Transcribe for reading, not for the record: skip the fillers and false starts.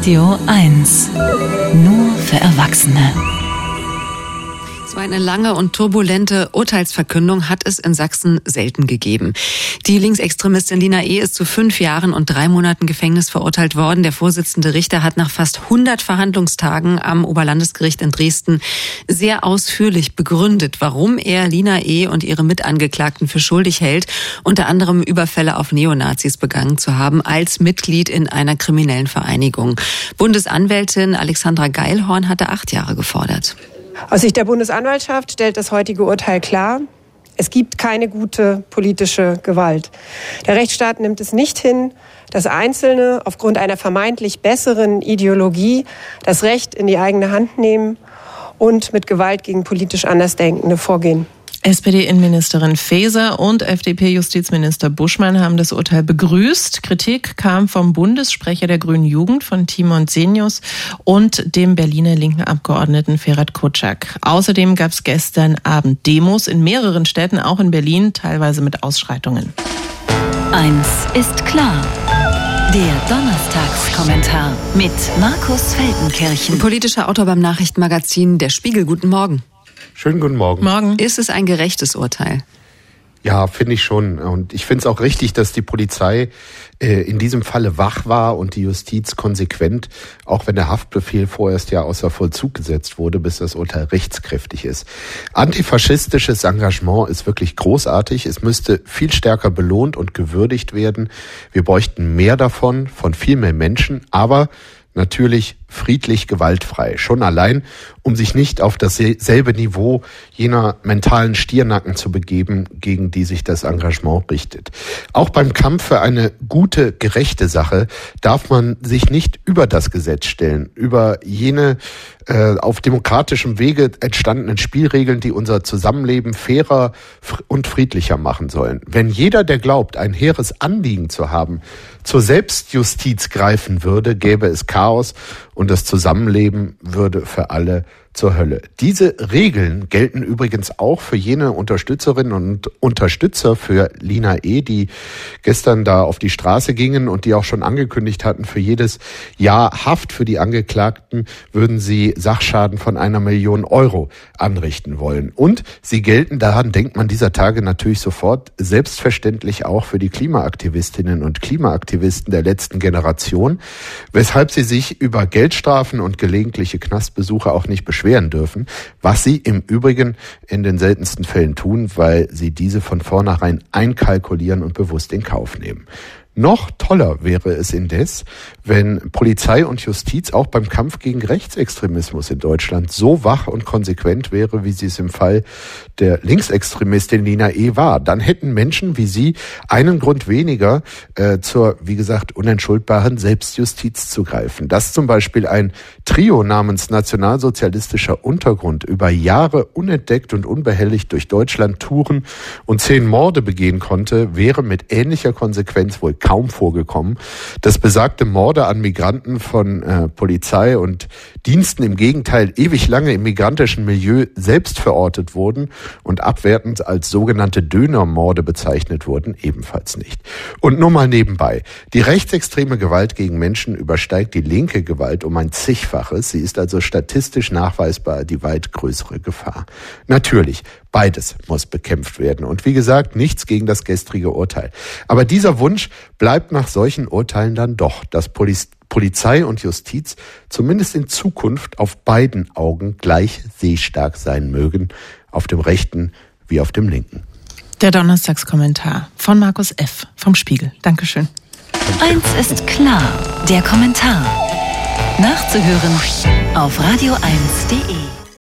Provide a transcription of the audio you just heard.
Radio 1. Nur für Erwachsene. So eine lange und turbulente Urteilsverkündung hat es in Sachsen selten gegeben. Die Linksextremistin Lina E. ist zu 5 Jahren und 3 Monaten Gefängnis verurteilt worden. Der Vorsitzende Richter hat nach fast 100 Verhandlungstagen am Oberlandesgericht in Dresden sehr ausführlich begründet, warum er Lina E. und ihre Mitangeklagten für schuldig hält, unter anderem Überfälle auf Neonazis begangen zu haben, als Mitglied in einer kriminellen Vereinigung. Bundesanwältin Alexandra Geilhorn hatte 8 Jahre gefordert. Aus Sicht der Bundesanwaltschaft stellt das heutige Urteil klar, es gibt keine gute politische Gewalt. Der Rechtsstaat nimmt es nicht hin, dass Einzelne aufgrund einer vermeintlich besseren Ideologie das Recht in die eigene Hand nehmen und mit Gewalt gegen politisch Andersdenkende vorgehen. SPD-Innenministerin Faeser und FDP-Justizminister Buschmann haben das Urteil begrüßt. Kritik kam vom Bundessprecher der Grünen Jugend, von Timon Senius, und dem Berliner linken Abgeordneten Ferhat Kocak. Außerdem gab es gestern Abend Demos in mehreren Städten, auch in Berlin, teilweise mit Ausschreitungen. Eins ist klar. Der Donnerstagskommentar mit Markus Feldenkirchen. Politischer Autor beim Nachrichtenmagazin Der Spiegel. Guten Morgen. Schönen guten Morgen. Morgen. Ist es ein gerechtes Urteil? Ja, finde ich schon. Und ich finde es auch richtig, dass die Polizei in diesem Falle wach war und die Justiz konsequent, auch wenn der Haftbefehl vorerst ja außer Vollzug gesetzt wurde, bis das Urteil rechtskräftig ist. Antifaschistisches Engagement ist wirklich großartig. Es müsste viel stärker belohnt und gewürdigt werden. Wir bräuchten mehr davon, von viel mehr Menschen, aber natürlich friedlich, gewaltfrei. Schon allein, um sich nicht auf dasselbe Niveau jener mentalen Stirnacken zu begeben, gegen die sich das Engagement richtet. Auch beim Kampf für eine gute, gerechte Sache darf man sich nicht über das Gesetz stellen, über jene auf demokratischem Wege entstandenen Spielregeln, die unser Zusammenleben fairer und friedlicher machen sollen. Wenn jeder, der glaubt, ein hehres Anliegen zu haben, zur Selbstjustiz greifen würde, gäbe es Chaos und das Zusammenleben würde für alle zur Hölle. Diese Regeln gelten übrigens auch für jene Unterstützerinnen und Unterstützer für Lina E., die gestern da auf die Straße gingen und die auch schon angekündigt hatten, für jedes Jahr Haft für die Angeklagten würden sie Sachschaden von 1 Million Euro anrichten wollen. Und sie gelten, daran denkt man dieser Tage natürlich sofort, selbstverständlich auch für die Klimaaktivistinnen und Klimaaktivisten der letzten Generation, weshalb sie sich über Geldstrafen und gelegentliche Knastbesuche auch nicht beschweren dürfen, was sie im Übrigen in den seltensten Fällen tun, weil sie diese von vornherein einkalkulieren und bewusst in Kauf nehmen. Noch toller wäre es indes, wenn Polizei und Justiz auch beim Kampf gegen Rechtsextremismus in Deutschland so wach und konsequent wäre, wie sie es im Fall der Linksextremistin Lina E. war. Dann hätten Menschen wie sie einen Grund weniger, zur, wie gesagt, unentschuldbaren Selbstjustiz zu greifen. Dass zum Beispiel ein Trio namens Nationalsozialistischer Untergrund über Jahre unentdeckt und unbehelligt durch Deutschland touren und 10 Morde begehen konnte, wäre mit ähnlicher Konsequenz wohl kaum vorgekommen. Dass besagte Morde an Migranten von Polizei und Diensten im Gegenteil ewig lange im migrantischen Milieu selbst verortet wurden und abwertend als sogenannte Dönermorde bezeichnet wurden, ebenfalls nicht. Und nur mal nebenbei. Die rechtsextreme Gewalt gegen Menschen übersteigt die linke Gewalt um ein Zigfaches. Sie ist also statistisch nachweisbar die weit größere Gefahr. Natürlich, beides muss bekämpft werden. Und wie gesagt, nichts gegen das gestrige Urteil. Aber dieser Wunsch bleibt nach solchen Urteilen dann doch, dass Polizei und Justiz zumindest in Zukunft auf beiden Augen gleich sehstark sein mögen, auf dem rechten wie auf dem linken. Der Donnerstagskommentar von Markus F. vom Spiegel. Dankeschön. Eins ist klar, der Kommentar. Nachzuhören auf radio1.de.